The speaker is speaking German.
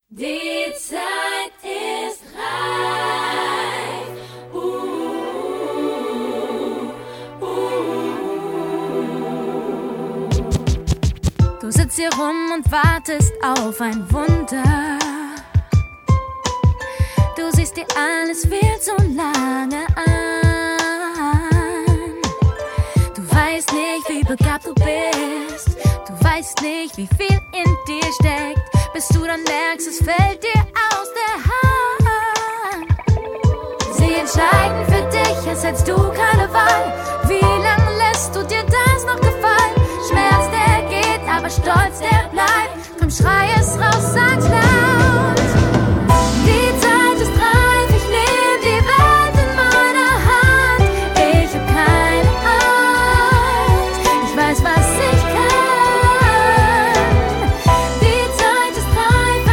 Die Zeit ist reif. Du sitzt hier rum und wartest auf ein Wunder. Du siehst dir alles viel zu lange an. Du weißt nicht, wie begabt du bist. Du weißt nicht, wie viel in dir steckt, bis du dann merkst, es fällt dir aus der Hand. Sie entscheiden für dich, als hättest du keine Wahl. Wie lange lässt du dir das noch gefallen? Schmerz, der geht, aber Stolz, der bleibt. Komm, schrei es raus, sag's laut.